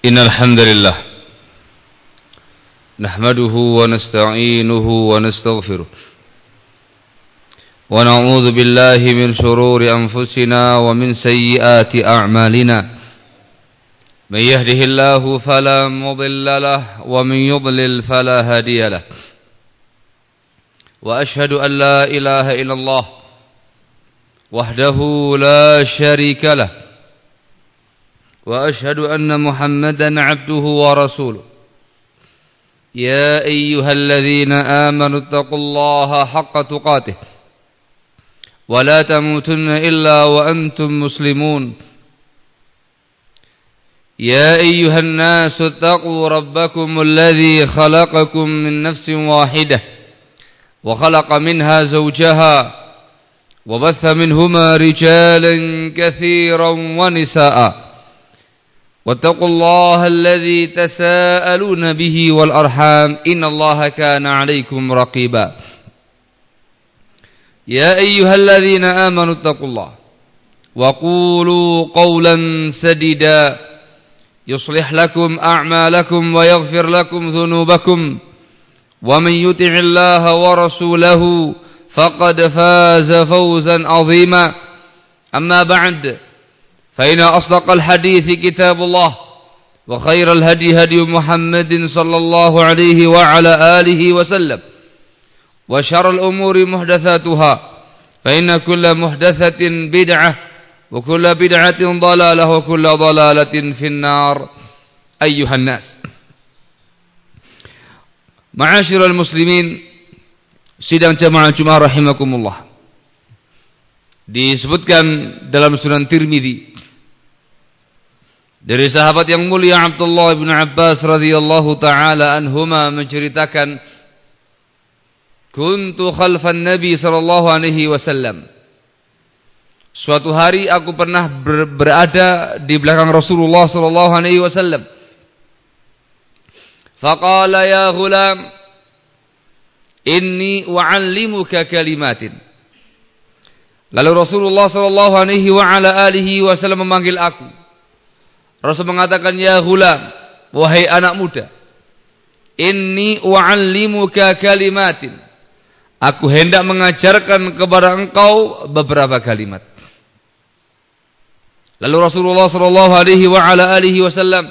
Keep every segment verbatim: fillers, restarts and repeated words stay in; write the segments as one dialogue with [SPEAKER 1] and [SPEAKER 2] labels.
[SPEAKER 1] إن الحمد لله نحمده ونستعينه ونستغفره ونعوذ بالله من شرور أنفسنا ومن سيئات أعمالنا من يهده الله فلا مضل له ومن يضلل فلا هادي له وأشهد أن لا إله إلا الله وحده لا شريك له وأشهد أن محمدا عبده ورسوله يا أيها الذين آمنوا اتقوا الله حق تقاته ولا تموتن إلا وأنتم مسلمون يا أيها الناس اتقوا ربكم الذي خلقكم من نفس واحدة وخلق منها زوجها وبث منهما رجالا كثيرا ونساء واتقوا الله الذي تساءلون به والأرحام إن الله كان عليكم رقيبا يا أيها الذين آمنوا اتقوا الله وقولوا قولا سديدا يصلح لكم أعمالكم ويغفر لكم ذنوبكم ومن يطع الله ورسوله فقد فاز فوزا عظيما أما بعد فإن أصدق الحديث كتاب الله وخير الهدي هدي محمد صلى الله عليه وعلى آله وسلم وشر الأمور محدثاتها فإن كل محدثة بدعة وكل بدعة ضلالة وكل ضلالة في النار أيها الناس معاشر المسلمين sidang jamaah Jumat rahimakumullah. Disebutkan dalam Sunan Tirmidzi dari sahabat yang mulia Abdullah bin Abbas radhiyallahu taala anhuma menceritakan, kuntu khalfan Nabi sallallahu alaihi wasallam. Suatu hari aku pernah ber berada di belakang Rasulullah sallallahu alaihi wasallam. Faqala ya ghulam inni u'allimuka kalimatin. Lalu Rasulullah sallallahu alaihi wa ala alihi wasallam memanggil aku. Rasul mengatakan, ya ghulam, wahai anak muda, inni u'allimuka kalimatin. Aku hendak mengajarkan kepada engkau beberapa kalimat. Lalu Rasulullah sallallahu alaihi wa ala alihi wasallam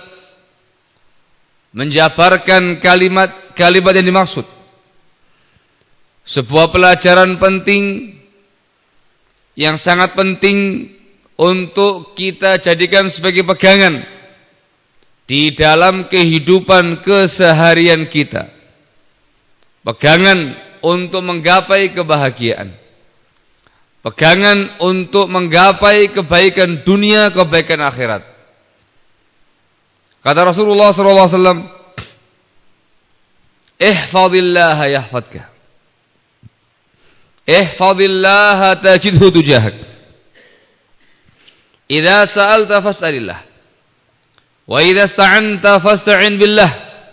[SPEAKER 1] menjabarkan kalimat-kalimat yang dimaksud. Sebuah pelajaran penting yang sangat penting untuk kita jadikan sebagai pegangan di dalam kehidupan keseharian kita. Pegangan untuk menggapai kebahagiaan. Pegangan untuk menggapai kebaikan dunia, kebaikan akhirat. Kata Rasulullah sallallahu alaihi wasallam, ihfazillah yahfazka. Ihfazillaha tajidhu tujahak. Idza sa'alta fas'alillah. Wa idza ista'anta fasta'in billah.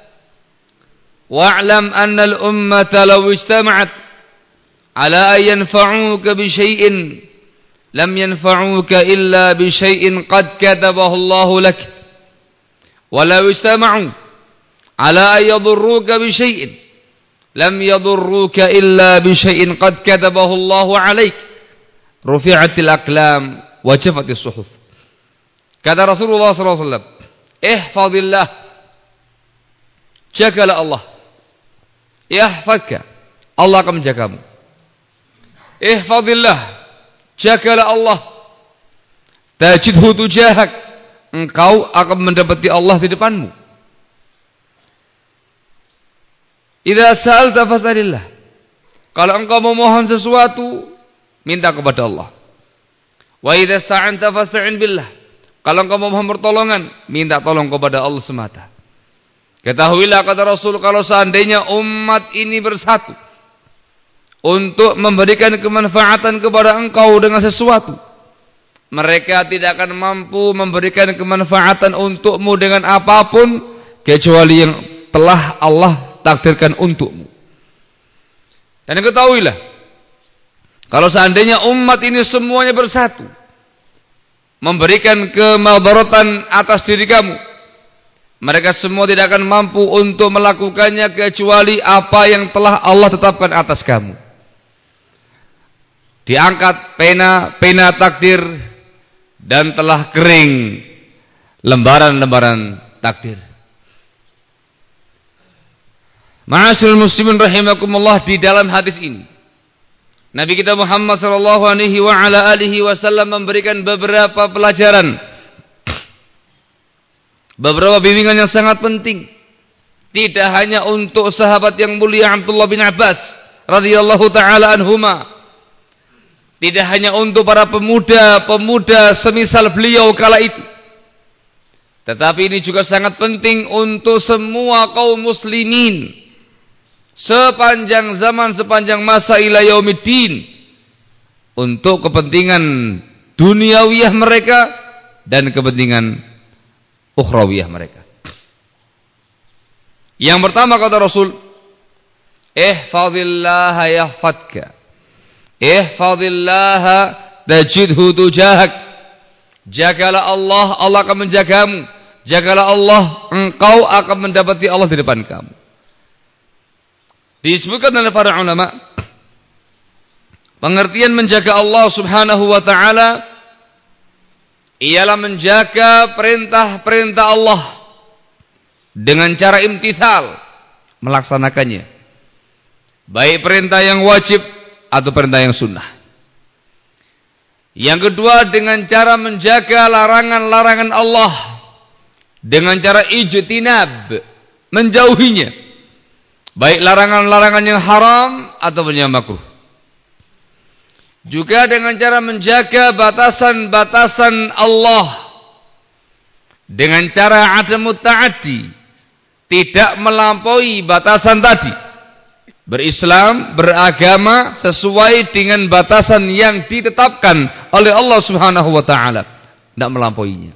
[SPEAKER 1] Wa'lam anna al-ummata law ijtama'at ala an yanfa'uka bi syai'in lam yanfa'uka illa bi syai'in qad katabahu Allahu lak. Wa law ijtama'u ala an yadurruka bi syai'in lam yadurruka illa bi syai'in qad katabahu Allahu 'alaik. Rufi'atil aqlam wa jafatis suhuf. Kata Rasulullah sallallahu alaihi wasallam, ihfazillah, jagalah Allah. Yahfazka, Allah akan menjagamu. Ihfazillah, jagalah Allah. Tajidhu tujahak, engkau akan mendapati Allah di depanmu. Idza sa'alta fas'alillah. Kalau engkau memohon sesuatu, minta kepada Allah. Wa idza ista'anta fasta'in billah. Kalau engkau memohon pertolongan, minta tolong kepada Allah semata. Ketahuilah, kata Rasul, kalau seandainya umat ini bersatu untuk memberikan kemanfaatan kepada engkau dengan sesuatu, mereka tidak akan mampu memberikan kemanfaatan untukmu dengan apapun kecuali yang telah Allah takdirkan untukmu. Dan ketahuilah, kalau seandainya umat ini semuanya bersatu memberikan kemadaratan atas diri kamu, Mereka semua tidak akan mampu untuk melakukannya kecuali apa yang telah Allah tetapkan atas kamu. Diangkat pena, pena takdir, dan telah kering lembaran-lembaran takdir. Ma'asyiral muslimin rahimakumullah, di dalam hadis ini Nabi kita Muhammad sallallahu alaihi wa ala alihi wasallam memberikan beberapa pelajaran, beberapa bimbingan yang sangat penting, tidak hanya untuk sahabat yang mulia Abdullah bin Abbas radhiyallahu taala anhuma, tidak hanya untuk para pemuda-pemuda semisal beliau kala itu, tetapi ini juga sangat penting untuk semua kaum muslimin sepanjang zaman, sepanjang masa ila yaumiddin, untuk kepentingan duniawiyah mereka dan kepentingan ukhrawiyah mereka. Yang pertama kata Rasul, ihfazillaha yahfadka, ihfazillaha tajidhu tujahak. Jagalah Allah, Allah akan menjagamu. Jagalah Allah, engkau akan mendapati Allah di depan kamu. Disebutkan oleh para ulama, pengertian menjaga Allah subhanahu wa ta'ala ialah menjaga perintah-perintah Allah dengan cara imtithal, melaksanakannya, baik perintah yang wajib atau perintah yang sunnah. Yang kedua, dengan cara menjaga larangan-larangan Allah dengan cara ijtinab, menjauhinya, baik larangan-larangan yang haram ataupun yang makruh. Juga dengan cara menjaga batasan-batasan Allah dengan cara adamut ta'addi, tidak melampaui batasan tadi. Berislam, beragama sesuai dengan batasan yang ditetapkan oleh Allah Subhanahu wa taala, tidak melampauinya.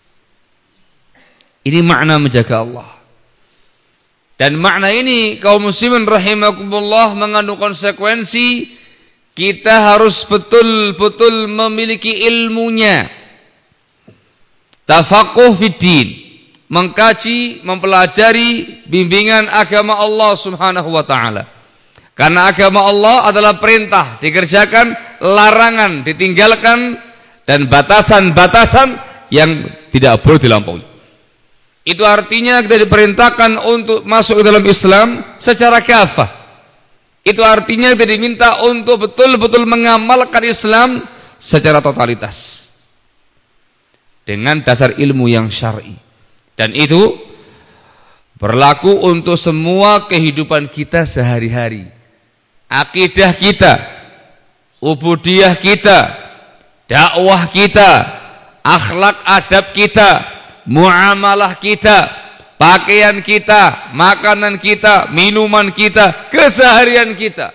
[SPEAKER 1] Ini makna menjaga Allah. Dan makna ini kaum muslimin rahimakumullah mengandung konsekuensi. Kita harus betul-betul memiliki ilmunya. Tafaqquh fiddin, mengkaji, mempelajari bimbingan agama Allah Subhanahu wa taala. Karena agama Allah adalah perintah dikerjakan, larangan ditinggalkan, dan batasan-batasan yang tidak boleh dilampaui. Itu artinya kita diperintahkan untuk masuk ke dalam Islam secara kafah. Itu artinya kita diminta untuk betul-betul mengamalkan Islam secara totalitas dengan dasar ilmu yang syar'i. Dan itu berlaku untuk semua kehidupan kita sehari-hari. Akidah kita, ubudiyah kita, dakwah kita, akhlak adab kita, muamalah kita, pakaian kita, makanan kita, minuman kita, keseharian kita.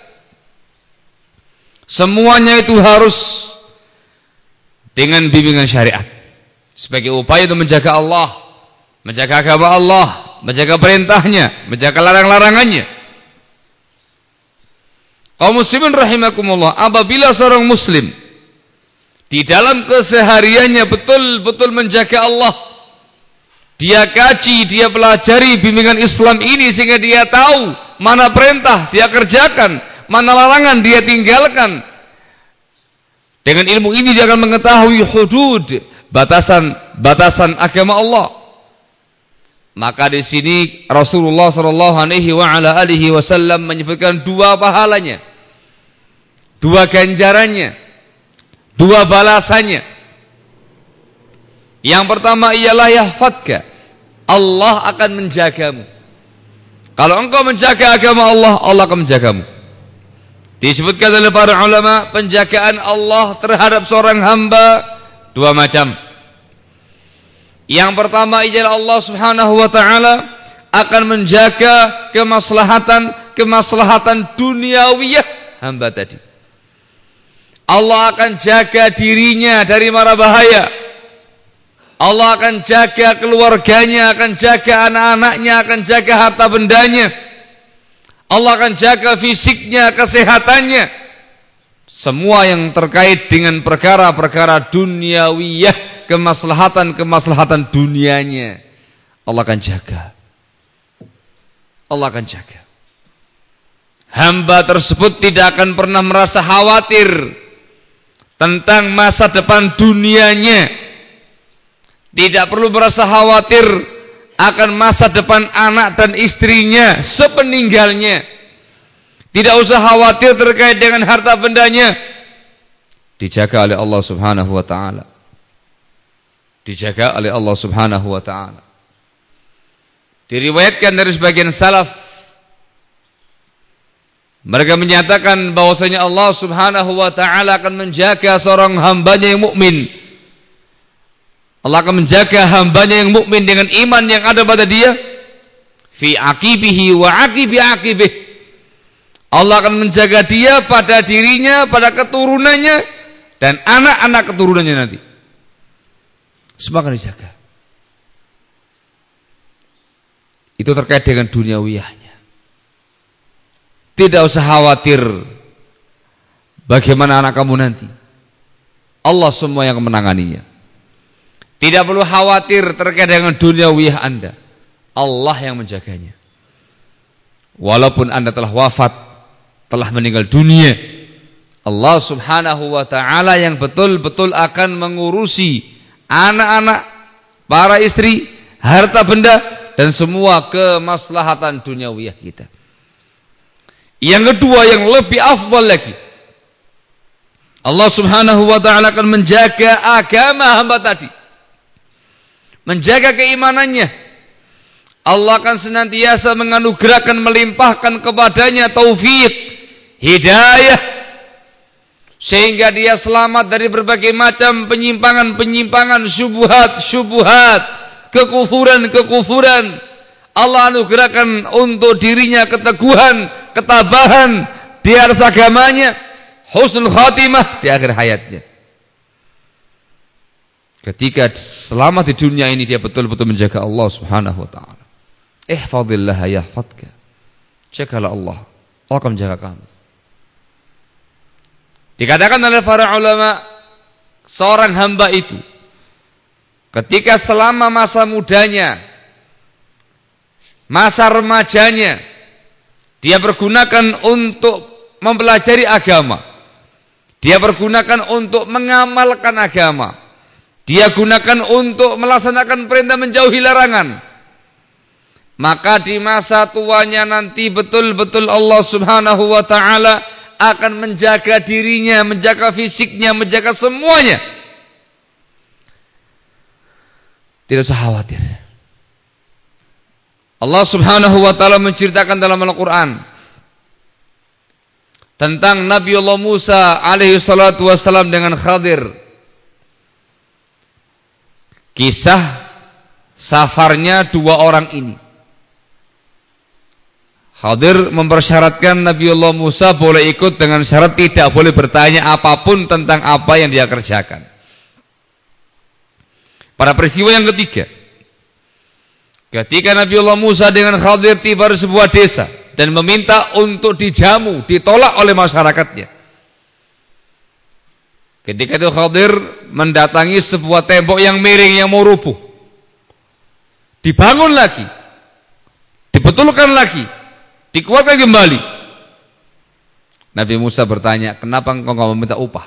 [SPEAKER 1] Semuanya itu harus dengan bimbingan syariat sebagai upaya untuk menjaga Allah, menjaga agama Allah, menjaga perintahnya, menjaga larang-larangannya. Kaum muslimin rahimakumullah, apabila seorang muslim di dalam kesehariannya betul-betul menjaga Allah, dia kaji, dia pelajari bimbingan Islam ini sehingga dia tahu mana perintah dia kerjakan, mana larangan dia tinggalkan. Dengan ilmu ini dia akan mengetahui hudud, batasan-batasan agama Allah. Maka di sini Rasulullah sallallahu alaihi wasallam menyebutkan dua pahalanya, dua ganjarannya, dua balasannya. Yang pertama ialah yahfadka, Allah akan menjagamu. Kalau engkau menjaga agama Allah, Allah akan menjagamu. Disebutkan oleh para ulama, penjagaan Allah terhadap seorang hamba dua macam. Yang pertama ialah Allah Subhanahu wa taala akan menjaga kemaslahatan kemaslahatan duniawiyah hamba tadi. Allah akan jaga dirinya dari mara bahaya. Allah akan jaga keluarganya, akan jaga anak-anaknya, akan jaga harta bendanya. Allah akan jaga fisiknya, kesehatannya. Semua yang terkait dengan perkara-perkara duniawiyah, kemaslahatan-kemaslahatan dunianya, Allah akan jaga. Allah akan jaga. Hamba tersebut tidak akan pernah merasa khawatir tentang masa depan dunianya. Tidak perlu merasa khawatir akan masa depan anak dan istrinya sepeninggalnya. Tidak usah khawatir terkait dengan harta bendanya. Dijaga oleh Allah Subhanahu wa taala. Dijaga oleh Allah Subhanahu wa taala. Diriwayatkan dari sebagian salaf, mereka menyatakan bahwasanya Allah Subhanahu wa taala akan menjaga seorang hambanya yang mukmin. Allah akan menjaga hambanya yang mukmin dengan iman yang ada pada dia fi aqibihi wa aqibi aqibih. Allah akan menjaga dia pada dirinya, pada keturunannya dan anak-anak keturunannya nanti. Semua akan dijaga. Itu terkait dengan duniawiyahnya. Tidak usah khawatir bagaimana anak kamu nanti. Allah semua yang menanganinya. Tidak perlu khawatir terkait dengan duniawiyah Anda. Allah yang menjaganya. Walaupun Anda telah wafat, telah meninggal dunia, Allah Subhanahu wa taala yang betul-betul akan mengurusi anak-anak, para istri, harta benda dan semua kemaslahatan duniawiyah kita. Yang kedua yang lebih afdal lagi, Allah Subhanahu wa taala akan menjaga agama hamba tadi. Menjaga keimanannya. Allah akan senantiasa menganugerahkan, melimpahkan kepadanya taufik, hidayah, sehingga dia selamat dari berbagai macam penyimpangan-penyimpangan, syubhat-syubhat, kekufuran-kekufuran. Allah anugerahkan untuk dirinya keteguhan, ketabahan di atas agamanya, husnul khatimah di akhir hayatnya. Ketika selama di dunia ini dia betul-betul menjaga Allah Subhanahu wa taala. Ihfazillah yahfazka. Jagalah Allah, Allah akan menjaga kamu. Dikatakan oleh para ulama, seorang hamba itu ketika selama masa mudanya, masa remajanya, dia pergunakan untuk mempelajari agama, dia pergunakan untuk mengamalkan agama, dia gunakan untuk melaksanakan perintah menjauhi larangan, maka di masa tuanya nanti betul-betul Allah Subhanahu wa taala akan menjaga dirinya, menjaga fisiknya, menjaga semuanya. Tidak usah khawatir. Allah Subhanahu wa taala menceritakan dalam Al-Qur'an tentang Nabi Allah Musa alaihi salatu wassalam dengan Khadir. Kisah safarnya dua orang ini. Khadir mempersyaratkan Nabi Allah Musa boleh ikut dengan syarat tidak boleh bertanya apapun tentang apa yang dia kerjakan. Pada peristiwa yang ketiga, ketika Nabi Allah Musa dengan Khadir tiba di sebuah desa dan meminta untuk dijamu, ditolak oleh masyarakatnya. Ketika itu Khadir mendatangi sebuah tembok yang miring, yang mau rubuh. Dibangun lagi, dibetulkan lagi, dikuatkan kembali. Nabi Musa bertanya, kenapa engkau enggak meminta upah?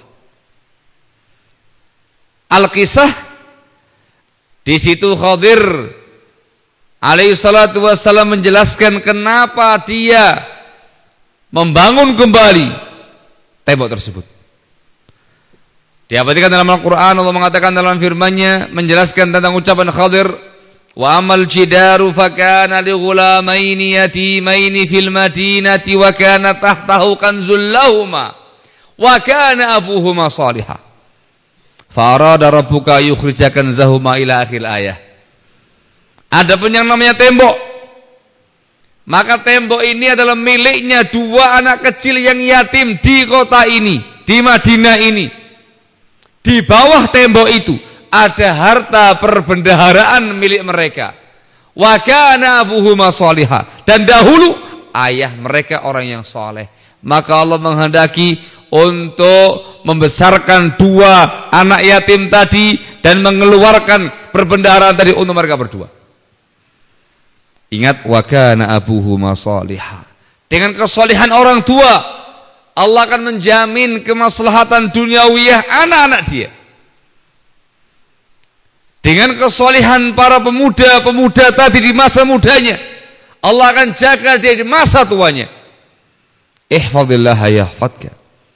[SPEAKER 1] Al-Kisah di situ Khadir alaihi salatu wassalam menjelaskan kenapa dia membangun kembali tembok tersebut. Diabadikan dalam Al-Quran, Allah mengatakan dalam firman-Nya menjelaskan tentang ucapan Khadir, wa amal jidaru fakana li ghulamaini yatimaini fil madinati wa kana tahtahu kanzul lahuma wa kana abuhuma salihah fa arada rabbuka yukhrija kanzahuma ila akhir ayah. Adapun yang namanya tembok, maka tembok ini adalah miliknya dua anak kecil yang yatim di kota ini, di Madinah ini. Di bawah tembok itu ada harta perbendaharaan milik mereka. Wa kana abuhuma shalihah, dan dahulu ayah mereka orang yang saleh. Maka Allah menghendaki untuk membesarkan dua anak yatim tadi dan mengeluarkan perbendaharaan tadi untuk mereka berdua. Ingat, wa kana abuhuma shalihah. Dengan kesalihan orang tua, Allah akan menjamin kemaslahatan duniawiyah anak-anak dia. Dengan kesalihan para pemuda-pemuda tadi di masa mudanya, Allah akan jaga dia di masa tuanya. Ihfazillah yahfazka.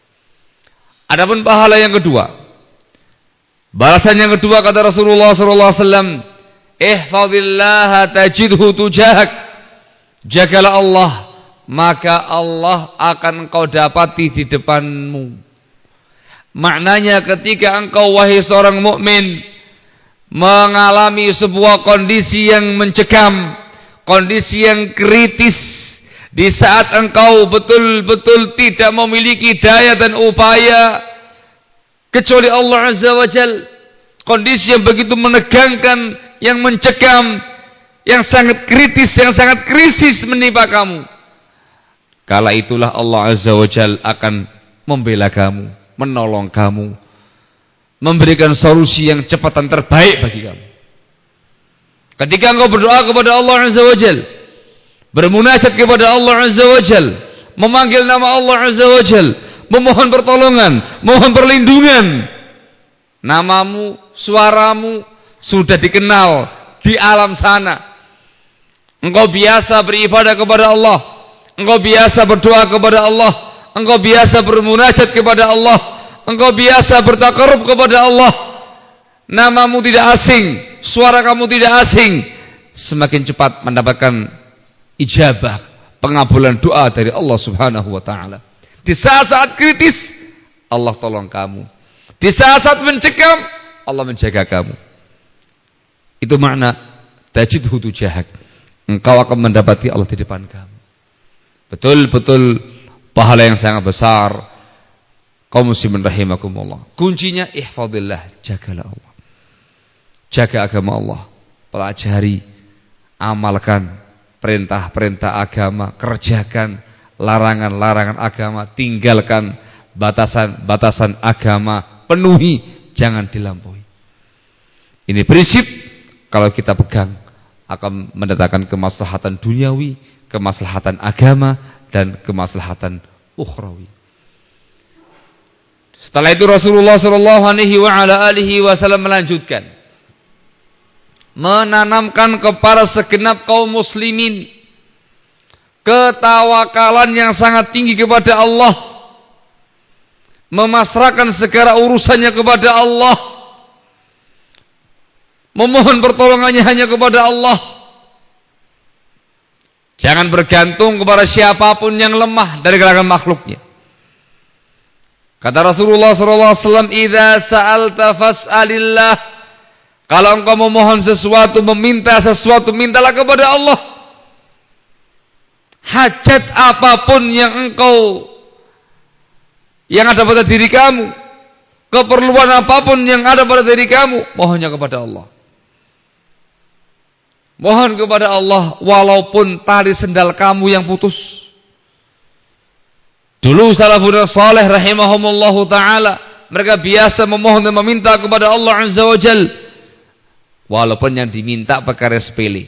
[SPEAKER 1] Adapun pahala yang kedua, balasan yang kedua kata Rasulullah sallallahu alaihi wasallam, ihfazillah tajidhu tujahak. Jagalah Allah, maka Allah akan engkau dapati di depanmu. Maknanya ketika engkau wahai seorang mukmin mengalami sebuah kondisi yang mencekam, kondisi yang kritis, di saat engkau betul-betul tidak memiliki daya dan upaya kecuali Allah Azza wa Jal, kondisi yang begitu menegangkan, yang mencekam, yang sangat kritis, yang sangat krisis menimpa kamu, kala itulah Allah Azza wa Jal akan membela kamu, menolong kamu, memberikan solusi yang cepat dan terbaik bagi kamu. Ketika engkau berdoa kepada Allah Azza wa Jal, bermunajat kepada Allah Azza wa Jal, memanggil nama Allah Azza wa Jal, memohon pertolongan, mohon perlindungan, namamu, suaramu sudah dikenal di alam sana. Engkau biasa beribadah kepada Allah, engkau biasa berdoa kepada Allah, engkau biasa bermunajat kepada Allah, engkau biasa bertakarrub kepada Allah. Namamu tidak asing, suara kamu tidak asing. Semakin cepat mendapatkan ijabah, pengabulan doa dari Allah Subhanahu wa taala. Di saat-saat kritis Allah tolong kamu. Di saat-saat mencekam Allah menjaga kamu. Itu makna tajidhu tujahak. Engkau akan mendapati Allah di depan kamu. Betul-betul pahala yang sangat besar. Kaum muslimin rahimakumullah. Kuncinya ihfazillah, jagalah Allah. Jaga agama Allah, pelajari, amalkan perintah-perintah agama, kerjakan larangan-larangan agama, tinggalkan batasan-batasan agama, penuhi, jangan dilampaui. Ini prinsip kalau kita pegang akan mendatangkan kemaslahatan duniawi, kemaslahatan agama, dan kemaslahatan ukhrawi. Setelah itu Rasulullah sallallahu alaihi wasallam melanjutkan, menanamkan kepada segenap kaum muslimin ketawakalan yang sangat tinggi kepada Allah, memasrahkan segala urusannya kepada Allah, memohon pertolongannya hanya kepada Allah. Jangan bergantung kepada siapapun yang lemah dari kalangan makhluknya. Kata Rasulullah sallallahu alaihi wasallam, "Idza sa'alta fas'alillah." Kalau engkau memohon sesuatu, meminta sesuatu, mintalah kepada Allah. Hajat apapun yang engkau yang ada pada diri kamu, keperluan apapun yang ada pada diri kamu, mohonnya kepada Allah. Mohon kepada Allah walaupun tali sendal kamu yang putus. Dulu salafun saleh rahimahumullahu taala, mereka biasa memohon dan meminta kepada Allah Azza wa Jalla, walaupun yang diminta perkara sepele.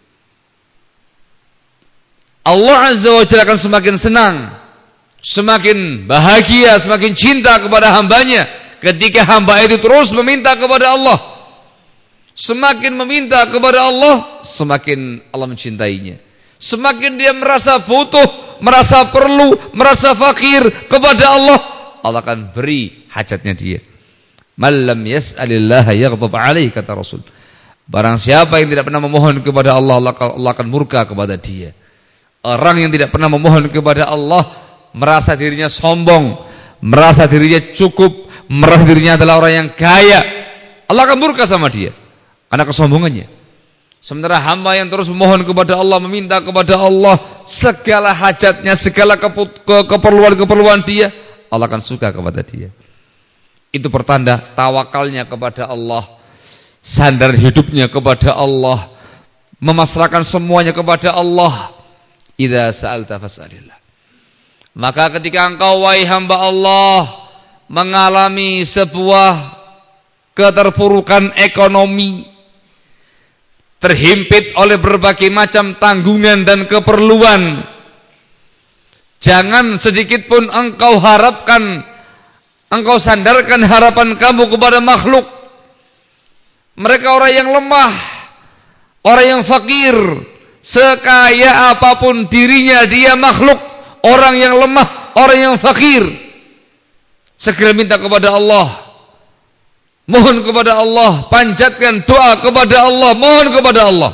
[SPEAKER 1] Allah Azza wa Jalla akan semakin senang, semakin bahagia, semakin cinta kepada hambanya ketika hamba itu terus meminta kepada Allah. Semakin meminta kepada Allah, semakin Allah mencintainya. Semakin dia merasa butuh, merasa perlu, merasa fakir kepada Allah, Allah akan beri hajatnya dia. Man lam yas'alillaha yaghdab alaihi, kata Rasul. Barang siapa yang tidak pernah memohon kepada Allah, Allah akan murka kepada dia. Orang yang tidak pernah memohon kepada Allah, merasa dirinya sombong, merasa dirinya cukup, merasa dirinya adalah orang yang kaya, Allah akan murka sama dia karena kesombongannya. Sementara hamba yang terus memohon kepada Allah, meminta kepada Allah segala hajatnya, segala keperluan-keperluan dia, Allah akan suka kepada dia. Itu pertanda tawakalnya kepada Allah, sandar hidupnya kepada Allah, memasrahkan semuanya kepada Allah. Idza sa'alta fas'alillah. Maka ketika engkau wahai hamba Allah mengalami sebuah keterpurukan ekonomi, terhimpit oleh berbagai macam tanggungan dan keperluan. Jangan sedikit pun engkau harapkan, engkau sandarkan harapan kamu kepada makhluk. Mereka orang yang lemah, orang yang fakir. Sekaya apapun dirinya, dia makhluk, orang yang lemah, orang yang fakir. Segera minta kepada Allah, mohon kepada Allah, panjatkan doa kepada Allah, mohon kepada Allah.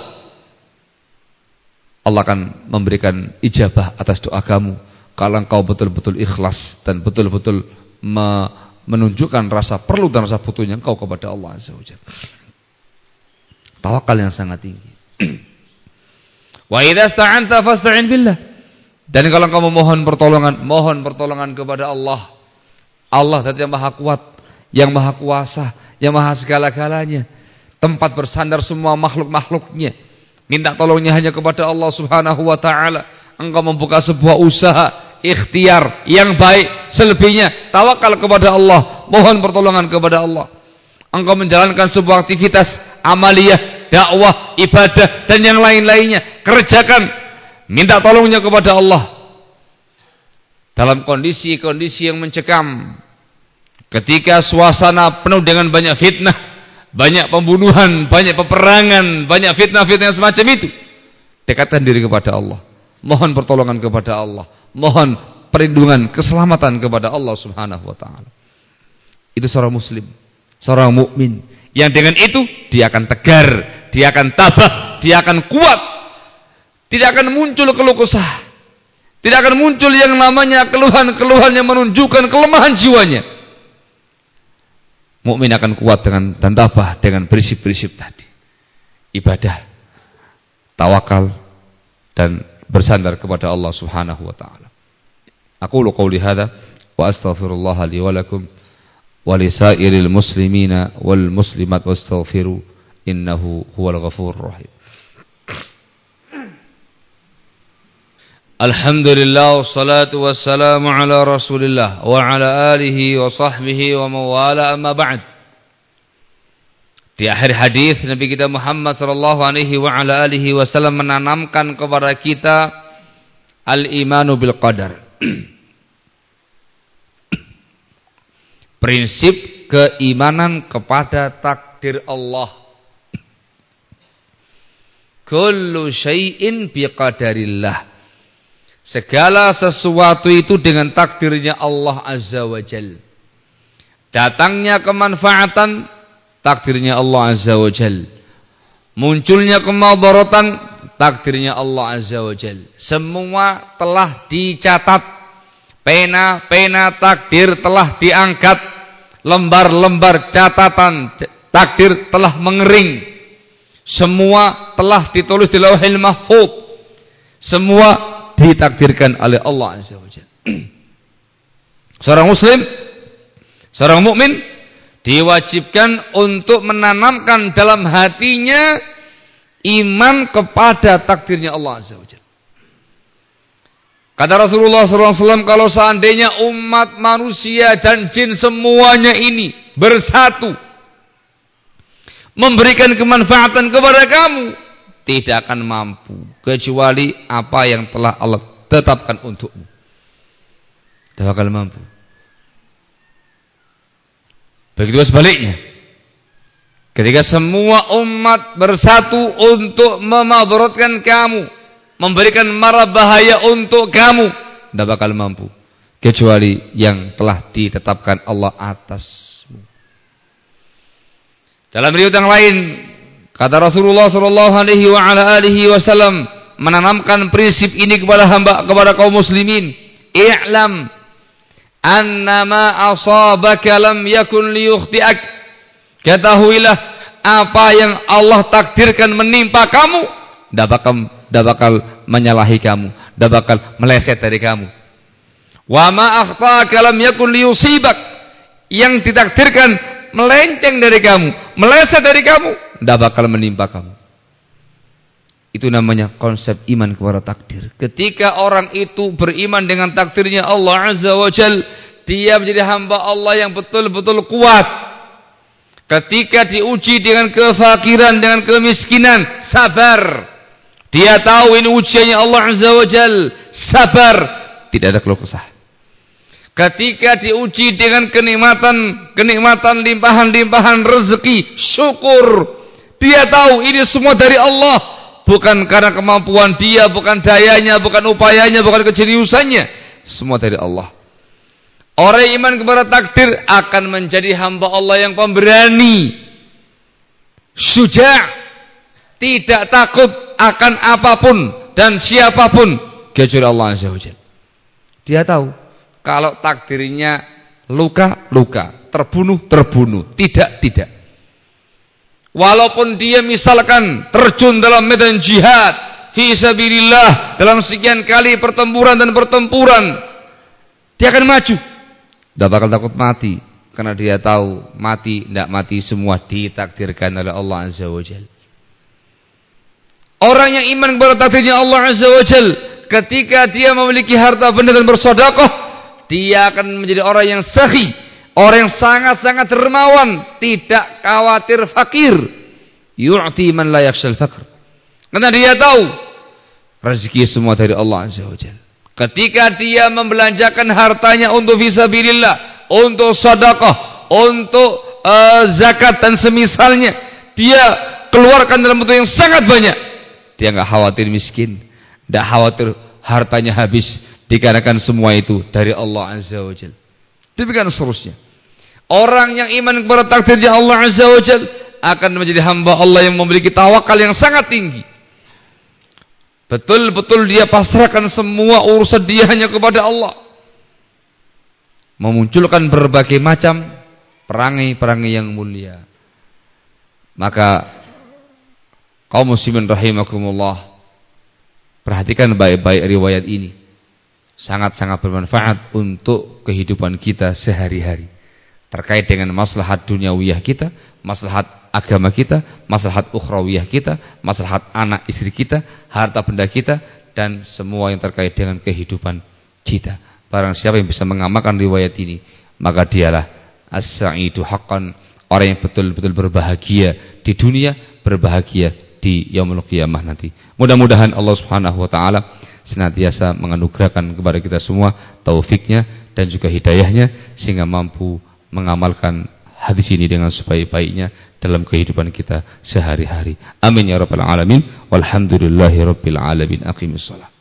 [SPEAKER 1] Allah akan memberikan ijabah atas doa kamu kalau engkau betul-betul ikhlas dan betul-betul menunjukkan rasa perlu dan rasa butuhnya engkau kepada Allah Azza wa Jalla. Tawakal yang sangat tinggi. Wa idza sta'anta fasta'in billah. Dan kalau engkau memohon pertolongan, mohon pertolongan kepada Allah. Allah yang Maha Kuat, yang Maha Kuasa, yang Maha segala-galanya. Tempat bersandar semua makhluk-makhluknya. Minta tolongnya hanya kepada Allah Subhanahu wa taala. Engkau membuka sebuah usaha, ikhtiar yang baik, selebihnya tawakal kepada Allah, mohon pertolongan kepada Allah. Engkau menjalankan sebuah aktivitas amaliyah, dakwah, ibadah dan yang lain-lainnya, kerjakan, minta tolongnya kepada Allah. Dalam kondisi-kondisi yang mencekam, ketika suasana penuh dengan banyak fitnah, banyak pembunuhan, banyak peperangan, banyak fitnah-fitnah semacam itu, dekatkan diri kepada Allah, mohon pertolongan kepada Allah, mohon perlindungan, keselamatan kepada Allah Subhanahu wa taala. Itu seorang muslim, seorang mukmin yang dengan itu dia akan tegar, dia akan tabah, dia akan kuat. Tidak akan muncul keluh kesah, tidak akan muncul yang namanya keluhan-keluhan yang menunjukkan kelemahan jiwanya. Mukmin akan kuat dengan dan tabah dengan prinsip-prinsip tadi. Ibadah, tawakal dan bersandar kepada Allah Subhanahu wa taala. Aqulu qouli hadza wa astaghfirullah li wa lakum wa li sairil muslimina wal muslimat wastaghfiru innahu huwal ghafurur rahim. Alhamdulillah wassalatu wassalamu ala Rasulillah wa ala alihi wa sahbihi wa mawala, amma ba'd. Di akhir hadis Nabi kita Muhammad sallallahu alaihi wa ala alihi wasallam menanamkan kepada kita al-imanu bil qadar. Prinsip keimanan kepada takdir Allah. Kullu syai'in biqadarillah. Segala sesuatu itu dengan takdirnya Allah Azza wa Jal. Datangnya kemanfaatan, takdirnya Allah Azza wa Jal. Munculnya kemadaratan, takdirnya Allah Azza wa Jal. Semua telah dicatat. Pena-pena takdir telah diangkat. Lembar-lembar catatan takdir telah mengering. Semua telah ditulis di Lauhil Mahfuz. Semua ditakdirkan oleh Allah Azza wa Jalla. Seorang muslim, seorang mukmin diwajibkan untuk menanamkan dalam hatinya iman kepada takdirnya Allah Azza wa Jalla. Kata Rasulullah shallallahu alaihi wasallam, kalau seandainya umat manusia dan jin semuanya ini bersatu memberikan kemanfaatan kepada kamu, tidak akan mampu kecuali apa yang telah Allah tetapkan untukmu. Tidak akan mampu. Begitu sebaliknya, ketika semua umat bersatu untuk memadaratkan kamu, memberikan mara bahaya untuk kamu, tidak bakal mampu kecuali yang telah ditetapkan Allah atasmu. Dalam riwayat yang lain, kata Rasulullah sallallahu alaihi wa ala alihi wasallam menanamkan prinsip ini kepada hamba, kepada kaum muslimin. I'lam annama asabaka lam yakun liyukhti'ak. Ketahuilah apa yang Allah takdirkan menimpa kamu tidak bakal tidak bakal menyalahi kamu, tidak bakal meleset dari kamu. Wa ma akhta'aka lam yakun liyusibak. Yang ditakdirkan melenceng dari kamu, meleset dari kamu, tidak bakal menimpa kamu. Itu namanya konsep iman kepada takdir. Ketika orang itu beriman dengan takdirnya Allah Azza wa Jal, dia menjadi hamba Allah yang betul-betul kuat. Ketika diuji dengan kefakiran, dengan kemiskinan, sabar. Dia tahu ini ujiannya Allah Azza wa Jal, sabar, tidak ada keluh kesah. Ketika diuji dengan kenikmatan, kenikmatan limpahan-limpahan rezeki, syukur. Dia tahu ini semua dari Allah, bukan karena kemampuan dia, bukan dayanya, bukan upayanya, bukan kejeniusannya, semua dari Allah. Orang yang iman kepada takdir akan menjadi hamba Allah yang pemberani, syuja', tidak takut akan apapun dan siapapun kecuali Allah Azza wa Jalla. Dia tahu kalau takdirnya luka, luka, terbunuh, terbunuh, tidak, tidak. Walaupun dia misalkan terjun dalam medan jihad fi sabilillah dalam sekian kali pertempuran dan pertempuran, dia akan maju. Tidak bakal takut mati, karena dia tahu mati tidak mati semua ditakdirkan oleh Allah Azza wa Jalla. Orang yang iman kepada takdirnya Allah Azza wa Jalla, ketika dia memiliki harta benda dan bersedekah, dia akan menjadi orang yang sakhi, orang yang sangat-sangat dermawan, tidak khawatir fakir. Yu'ti man la yakhshal faqr. Karena dia tahu rezeki semua dari Allah Azza wa Jalla. Ketika dia membelanjakan hartanya untuk fisabilillah, untuk sedekah, untuk uh, zakat dan semisalnya, dia keluarkan dalam bentuk yang sangat banyak. Dia enggak khawatir miskin, enggak khawatir hartanya habis, dikarenakan semua itu dari Allah Azza wa Jalla. Demikian seterusnya. Orang yang iman kepada takdirnya Allah Azza wa Jalla akan menjadi hamba Allah yang memiliki tawakal yang sangat tinggi. Betul-betul dia pasrahkan semua urusan dia hanya kepada Allah. Memunculkan berbagai macam perangai-perangai yang mulia. Maka kaum muslimin rahimakumullah, perhatikan baik-baik riwayat ini. Sangat-sangat bermanfaat untuk kehidupan kita sehari-hari. Terkait dengan maslahat duniawiyah kita, maslahat agama kita, maslahat ukhrawiyah kita, maslahat anak istri kita, harta benda kita, dan semua yang terkait dengan kehidupan kita. Barang siapa yang bisa mengamalkan riwayat ini, maka dialah as-sa'idu haqqan, orang yang betul-betul berbahagia di dunia, berbahagia di yaumul qiyamah nanti. Mudah-mudahan Allah Subhanahu wa taala senantiasa menganugerahkan kepada kita semua taufiknya dan juga hidayahnya, sehingga mampu mengamalkan hadis ini dengan sebaik-baiknya dalam kehidupan kita sehari-hari. Amin ya rabbal alamin. Walhamdulillahi rabbil alamin. Aqimissalah.